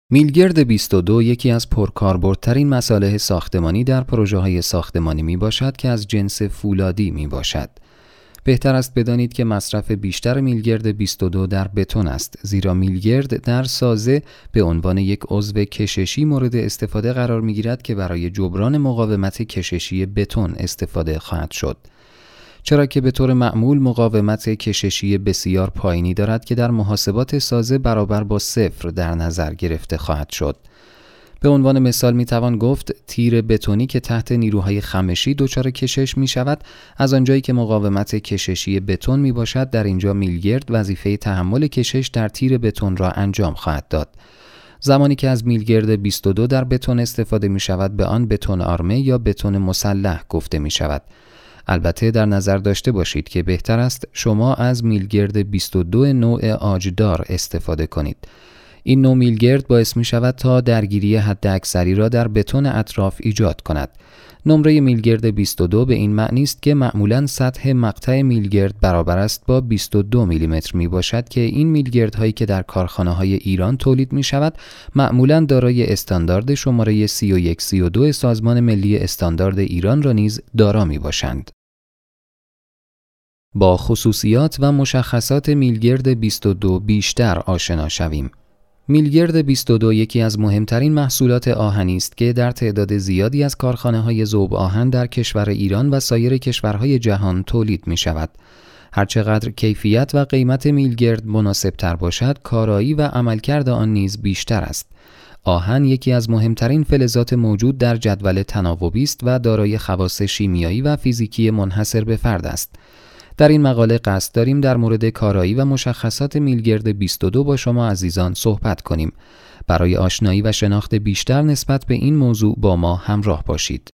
میلگرد 22 یکی از پرکاربردترین مصالح ساختمانی در پروژه‌های ساختمانی میباشد که از جنس فولادی میباشد. بهتر است بدانید که مصرف بیشتر میلگرد 22 در بتون است، زیرا میلگرد در سازه به عنوان یک عضو کششی مورد استفاده قرار میگیرد که برای جبران مقاومت کششی بتون استفاده خواهد شد. چرا که به طور معمول مقاومت کششی بسیار پایینی دارد که در محاسبات سازه برابر با 0 در نظر گرفته خواهد شد. به عنوان مثال میتوان گفت تیر بتونی که تحت نیروهای خمشی دچار کشش می شود، از آنجایی که مقاومت کششی بتون می باشد، در اینجا میلگرد وظیفه تحمل کشش در تیر بتون را انجام خواهد داد. زمانی که از میلگرد 22 در بتون استفاده می شود به آن بتون آرمه یا بتون مسلح گفته می شود. البته در نظر داشته باشید که بهتر است شما از میلگرد 22 نوع آجدار استفاده کنید. این نوع میلگرد باعث می شود تا درگیری حداکثری را در بتون اطراف ایجاد کند. نمره میلگرد 22 به این معنی است که معمولاً سطح مقطع میلگرد برابر است با 22 میلیمتر می باشد که این میلگردهایی که در کارخانه‌های ایران تولید می شود معمولاً دارای استاندارد شماره 3132 سازمان ملی استاندارد ایران را نیز دارا می باشند. با خصوصیات و مشخصات میلگرد 22 بیشتر آشنا شویم. میلگرد 22 یکی از مهمترین محصولات آهنی است که در تعداد زیادی از کارخانه‌های ذوب آهن در کشور ایران و سایر کشورهای جهان تولید می شود. هرچقدر کیفیت و قیمت میلگرد مناسب‌تر باشد، کارایی و عملکرد آن نیز بیشتر است. آهن یکی از مهمترین فلزات موجود در جدول تناوبی است و دارای خواص شیمیایی و فیزیکی منحصر به فرد است. در این مقاله قصد داریم در مورد کارایی و مشخصات میلگرد 22 با شما عزیزان صحبت کنیم. برای آشنایی و شناخت بیشتر نسبت به این موضوع با ما همراه باشید.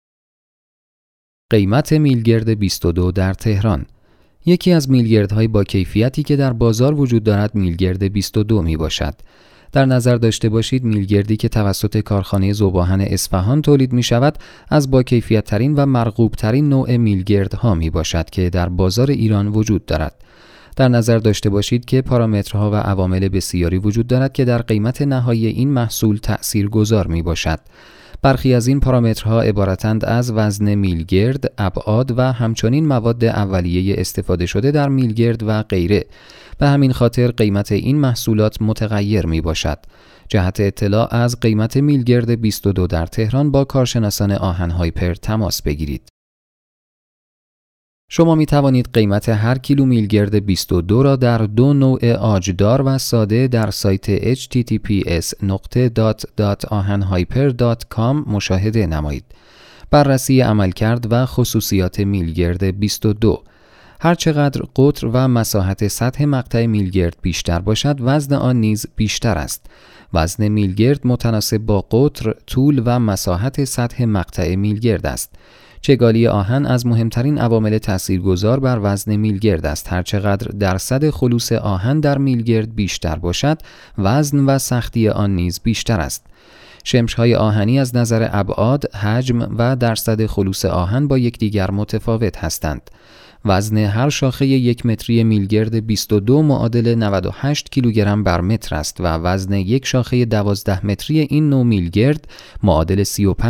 قیمت میلگرد 22 در تهران. یکی از میلگردهای با کیفیتی که در بازار وجود دارد میلگرد 22 می باشد. در نظر داشته باشید میلگردی که توسط کارخانه ذوب آهن اصفهان تولید می شود از با کیفیت ترین و مرغوب ترین نوع میلگردها می باشد که در بازار ایران وجود دارد. در نظر داشته باشید که پارامترها و عوامل بسیاری وجود دارد که در قیمت نهایی این محصول تأثیرگذار می باشد. برخی از این پارامترها عبارتند از وزن میلگرد، ابعاد و همچنین مواد اولیه استفاده شده در میلگرد و غیره. به همین خاطر قیمت این محصولات متغیر می باشد. جهت اطلاع از قیمت میلگرد 22 در تهران با کارشناسان آهن هایپر تماس بگیرید. شما می توانید قیمت هر کیلو میلگرد 22 را در دو نوع آجدار و ساده در سایت https://ahanhyper.com مشاهده نمایید. بررسی عملکرد و خصوصیات میلگرد 22. هرچقدر قطر و مساحت سطح مقطع میلگرد بیشتر باشد، وزن آن نیز بیشتر است. وزن میلگرد متناسب با قطر، طول و مساحت سطح مقطع میلگرد است. چگالی آهن از مهمترین عوامل تاثیرگذار بر وزن میلگرد است. هرچقدر درصد خلوص آهن در میلگرد بیشتر باشد، وزن و سختی آن نیز بیشتر است. شمش‌های آهنی از نظر ابعاد، حجم و درصد خلوص آهن با یکدیگر متفاوت هستند. وزن هر شاخه 1 متری میلگرد 22 معادل 98 کیلوگرم بر متر است و وزن یک شاخه 12 متری این نوع میلگرد معادل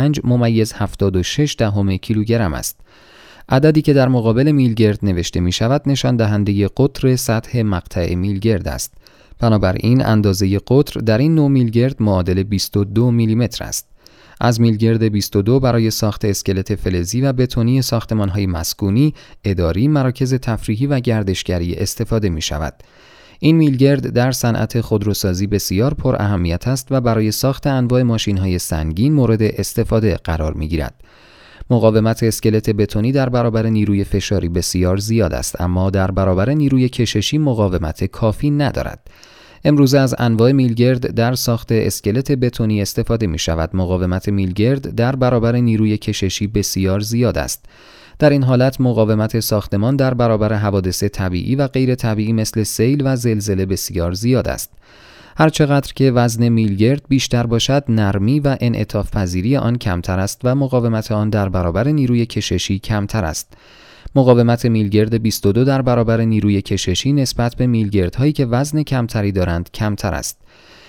35.76 کیلوگرم است. عددی که در مقابل میلگرد نوشته می شود نشان دهنده قطر سطح مقطع میلگرد است. بنابراین اندازه قطر در این نوع میلگرد معادل 22 میلیمتر است. از میلگرد 22 برای ساخت اسکلت فلزی و بتونی ساختمان‌های مسکونی، اداری، مراکز تفریحی و گردشگری استفاده می شود. این میلگرد در صنعت خودروسازی بسیار پر اهمیت است و برای ساخت انواع ماشین‌های سنگین مورد استفاده قرار می گیرد. مقاومت اسکلت بتونی در برابر نیروی فشاری بسیار زیاد است، اما در برابر نیروی کششی مقاومت کافی ندارد. امروزه از انواع میلگرد در ساخت اسکلت بتونی استفاده می شود. مقاومت میلگرد در برابر نیروی کششی بسیار زیاد است. در این حالت مقاومت ساختمان در برابر حوادث طبیعی و غیر طبیعی مثل سیل و زلزله بسیار زیاد است. هرچقدر که وزن میلگرد بیشتر باشد، نرمی و انعطاف پذیری آن کمتر است و مقاومت آن در برابر نیروی کششی کمتر است. مقاومت میلگرد 22 در برابر نیروی کششی نسبت به میلگردهایی که وزن کمتری دارند کمتر است.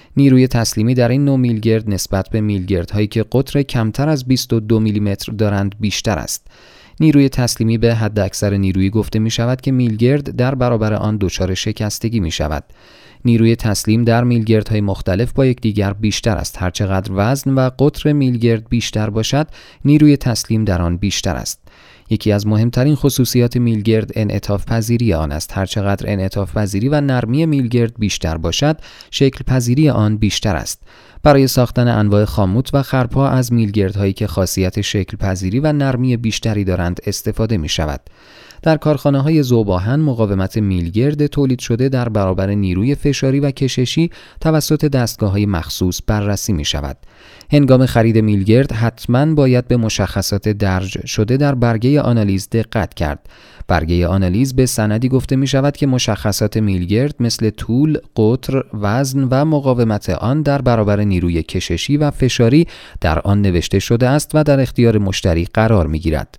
نیروی تسلیمی در این نوع میلگرد نسبت به میلگردهایی که قطر کمتر از 22 میلیمتر دارند بیشتر است. نیروی تسلیمی به حد اکثر نیرویی گفته می شود که میلگرد در برابر آن دچار شکستگی می شود. نیروی تسلیم در میلگردهای مختلف با یکدیگر بیشتر است. هرچقدر وزن و قطر میلگرد بیشتر باشد، نیروی تسلیم در آن بیشتر است. یکی از مهمترین خصوصیات میلگرد انعطاف پذیری آن است. هرچقدر انعطاف پذیری و نرمی میلگرد بیشتر باشد، شکل پذیری آن بیشتر است. برای ساختن انواع خاموت و خرپا از میلگردهایی که خاصیت شکل پذیری و نرمی بیشتری دارند استفاده می شود. در کارخانه‌های ذوب‌آهن مقاومت میلگرد تولید شده در برابر نیروی فشاری و کششی توسط دستگاه‌های مخصوص بررسی می شود. هنگام خرید میلگرد حتماً باید به مشخصات درج شده در برگه آنالیز دقت کرد. برگه آنالیز به سندی گفته می شود که مشخصات میلگرد مثل طول، قطر، وزن و مقاومت آن در برابر نیروی کششی و فشاری در آن نوشته شده است و در اختیار مشتری قرار می گیرد.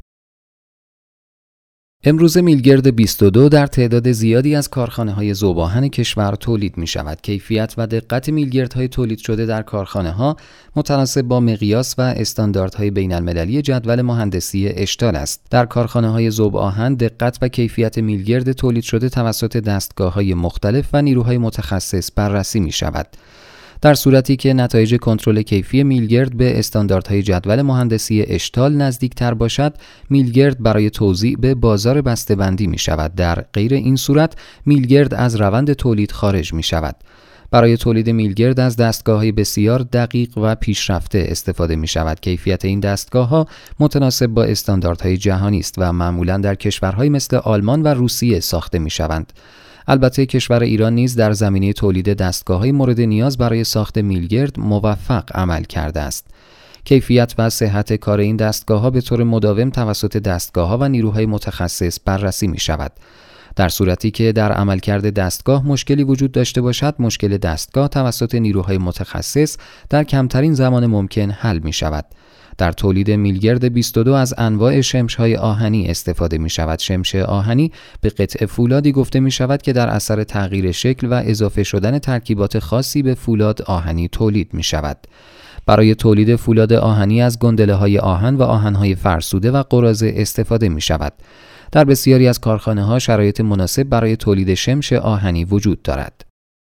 امروز میلگرد 22 در تعداد زیادی از کارخانه‌های ذوب‌آهن کشور تولید می‌شود. کیفیت و دقت میلگردهای تولید شده در کارخانه‌ها متناسب با مقیاس و استانداردهای بین‌المللی جدول مهندسی اشتال است. در کارخانه‌های ذوب‌آهن دقت و کیفیت میلگرد تولید شده توسط دستگاه‌های مختلف و نیروهای متخصص بررسی می‌شود. در صورتی که نتایج کنترل کیفی میلگرد به استانداردهای جدول مهندسی اشتال نزدیکتر باشد، میلگرد برای توزیع به بازار بسته‌بندی می شود. در غیر این صورت میلگرد از روند تولید خارج می شود. برای تولید میلگرد از دستگاه‌های بسیار دقیق و پیشرفته استفاده می شود. کیفیت این دستگاه‌ها متناسب با استانداردهای جهانی است و معمولاً در کشورهای مثل آلمان و روسیه ساخته می شوند. البته کشور ایران نیز در زمینه تولید دستگاه‌های مورد نیاز برای ساخت میلگرد موفق عمل کرده است. کیفیت و صحت کار این دستگاه‌ها به طور مداوم توسط دستگاه‌ها و نیروهای متخصص بررسی می‌شود. در صورتی که در عملکرد دستگاه مشکلی وجود داشته باشد، مشکل دستگاه توسط نیروهای متخصص در کمترین زمان ممکن حل می‌شود. در تولید میلگرد 22 از انواع شمش‌های آهنی استفاده می‌شود. شمش آهنی به قطع فولادی گفته می‌شود که در اثر تغییر شکل و اضافه شدن ترکیبات خاصی به فولاد آهنی تولید می‌شود. برای تولید فولاد آهنی از گندله‌های آهن و آهن‌های فرسوده و قراضه استفاده می‌شود. در بسیاری از کارخانه‌ها شرایط مناسب برای تولید شمش آهنی وجود دارد.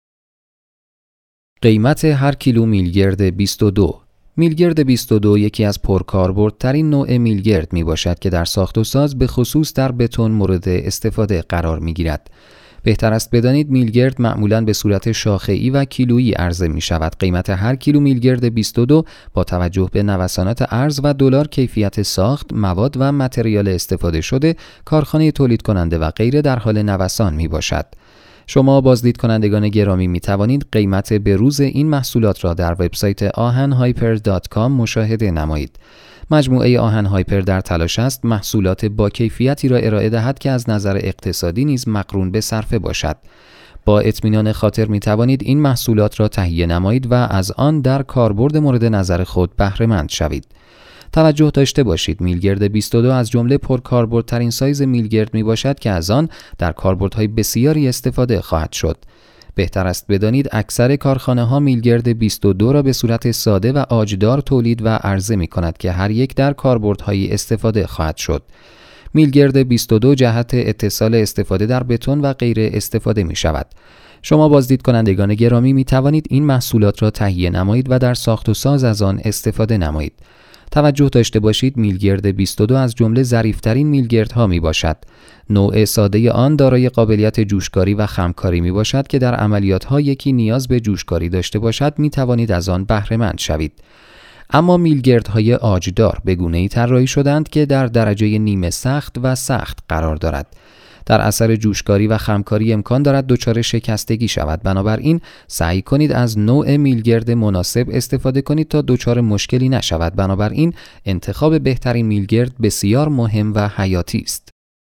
قیمت هر کیلو میلگرد 22. میلگرد 22 یکی از پرکاربردترین نوع میلگرد می باشد که در ساخت و ساز به خصوص در بتون مورد استفاده قرار می گیرد. بهتر است بدانید میلگرد معمولاً به صورت شاخه‌ای و کیلویی عرضه می شود. قیمت هر کیلو میلگرد 22 با توجه به نوسانات ارز و دلار، کیفیت ساخت، مواد و متریال استفاده شده، کارخانه تولید کننده و غیره در حال نوسان می باشد. شما بازدید کنندگان گرامی می توانید قیمت بروز این محصولات را در وبسایت ahanhyper.com مشاهده نمایید. مجموعه آهن هایپر در تلاش است محصولات با کیفیتی را ارائه دهد که از نظر اقتصادی نیز مقرون به صرفه باشد. با اطمینان خاطر می توانید این محصولات را تهیه نمایید و از آن در کاربرد مورد نظر خود بهره مند شوید. توجه داشته باشید میلگرد 22 از جمله پرکاربردترین سایز میلگرد می باشد که از آن در کاربردهای بسیاری استفاده خواهد شد. بهتر است بدانید اکثر کارخانه‌ها میلگرد 22 را به صورت ساده و عاجدار تولید و عرضه می کند که هر یک در کاربردهایی استفاده خواهد شد. میلگرد 22 جهت اتصال استفاده در بتون و غیره استفاده می شود. شما بازدید کنندگان گرامی می توانید این محصولات را تهیه نمایید و در ساخت و ساز از آن استفاده نمایید. توجه داشته باشید میلگرد 22 از جمله ظریف‌ترین میلگردها می باشد. نوع ساده آن دارای قابلیت جوشکاری و خمکاری می باشد که در عملیات‌ها یکی نیاز به جوشکاری داشته باشد می توانید از آن بهره مند شوید. اما میلگردهای عاجدار به گونه‌ای طراحی شدند که در درجه نیمه سخت و سخت قرار دارد. در اثر جوشکاری و خمکاری امکان دارد دچار شکستگی شود. بنابراین سعی کنید از نوع میلگرد مناسب استفاده کنید تا دچار مشکلی نشود. بنابراین انتخاب بهترین میلگرد بسیار مهم و حیاتی است.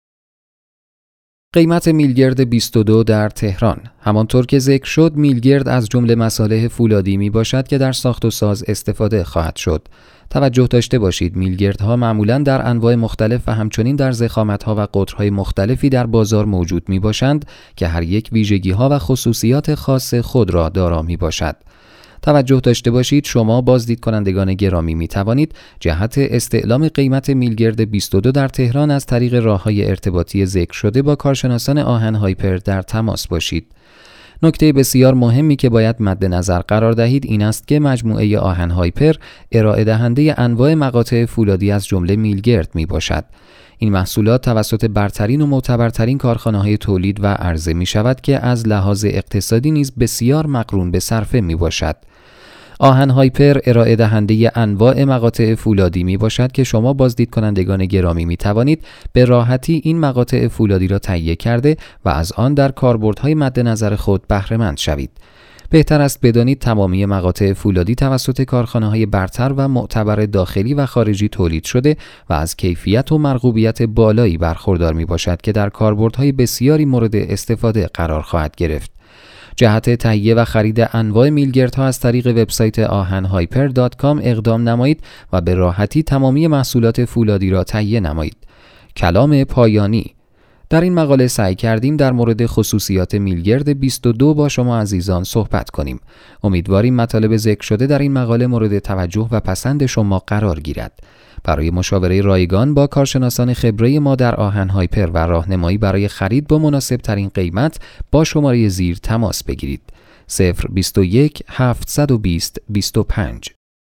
قیمت میلگرد 22 در تهران. همانطور که ذکر شد میلگرد از جمله مصالح فولادی می باشد که در ساخت و ساز استفاده خواهد شد. توجه داشته باشید میلگردها معمولاً در انواع مختلف و همچنین در ضخامت‌ها و قطرهای مختلفی در بازار موجود می باشند که هر یک ویژگی‌ها و خصوصیات خاص خود را دارا می باشد. توجه داشته باشید شما بازدید کنندگان گرامی می توانید جهت استعلام قیمت میلگرد 22 در تهران از طریق راه‌های ارتباطی ذکر شده با کارشناسان آهن هایپر در تماس باشید. نکته بسیار مهمی که باید مد نظر قرار دهید این است که مجموعه آهن هایپر ارائه دهنده انواع مقاطع فولادی از جمله میلگرد می باشد. این محصولات توسط برترین و معتبرترین کارخانه‌های تولید و عرضه می شود که از لحاظ اقتصادی نیز بسیار مقرون به صرفه می باشد. آهن هایپر ارائه دهنده انواع مقاطع فولادی می باشد که شما بازدید کنندگان گرامی می توانید به راحتی این مقاطع فولادی را تهیه کرده و از آن در کاربردهای مد نظر خود بهره مند شوید. بهتر است بدانید تمامی مقاطع فولادی توسط کارخانه‌های برتر و معتبر داخلی و خارجی تولید شده و از کیفیت و مرغوبیت بالایی برخوردار می باشد که در کاربردهای بسیاری مورد استفاده قرار خواهد گرفت. جهت تهیه و خرید انواع میلگردها از طریق وبسایت ahanhyper.com اقدام نمایید و به راحتی تمامی محصولات فولادی را تهیه نمایید. کلام پایانی: در این مقاله سعی کردیم در مورد خصوصیات میلگرد 22 با شما عزیزان صحبت کنیم. امیدواریم مطالب ذکر شده در این مقاله مورد توجه و پسند شما قرار گیرد. برای مشاوره رایگان با کارشناسان خبره ما در آهن هایپر و راهنمایی برای خرید با مناسب ترین قیمت با شماره زیر تماس بگیرید. 021 720 25